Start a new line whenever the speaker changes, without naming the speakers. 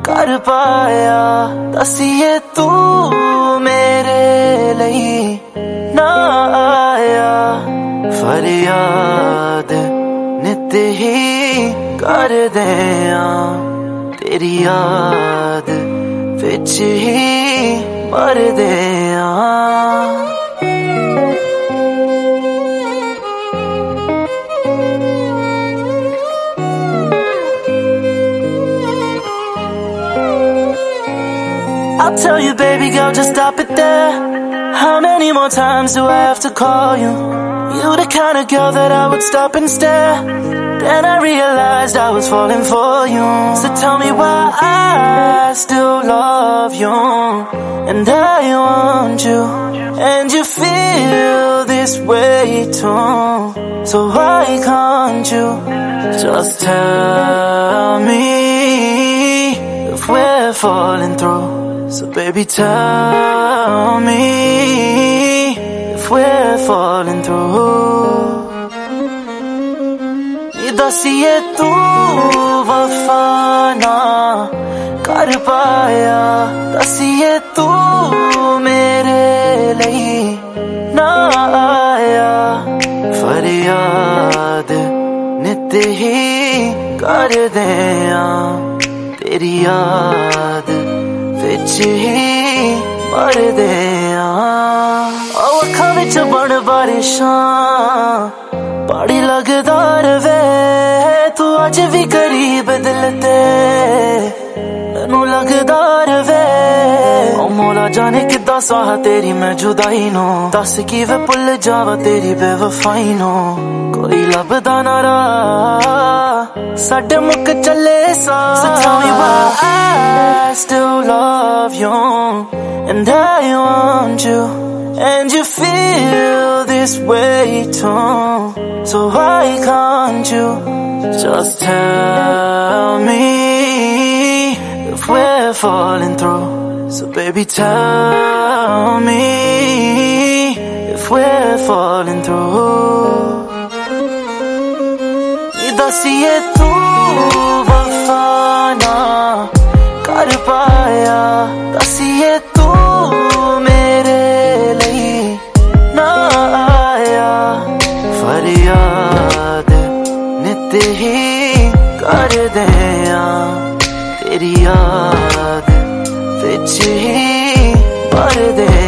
कर पाया दसिए तू मेरे लिए ना आया फरियाद नित ही कर दिया तेरी याद विच ही मर दिया I'll tell you, baby girl, just stop it there. How many more times do I have to call you? You the kind of girl that I would stop and stare. Then I realized I was falling for you. So tell me why I still love you. And I want you. And you feel this way too. So why can't you just tell me if we're falling through? So baby, tell me if we're falling through. Ni dasiye tu wafa na kar paya, dasiye tu mere liye na aaya. Faryad nit hi kar diya teri yaad विच ही मर दिया अखां विच बन बारिशां पानी लगदा रवे तू अज भी करीब दिल ते मैनू लगदा रवे ओ मौला जाने किद्दां साह तेरी मैं जुदाई नो दस किवें भुल जावां तेरी बेवफाई नो कोई लभदा ना राह साडे मुक चले सा So tell me why I still love you and I want you and you feel this way too. So why can't you just tell me if we're falling through? So baby, tell me if we're falling through. Ni dasiye tu wafa na कर पाया दसिए तू मेरे लिए ना आया फरियाद नित ही कर दिया तेरी याद विच ही मर दिया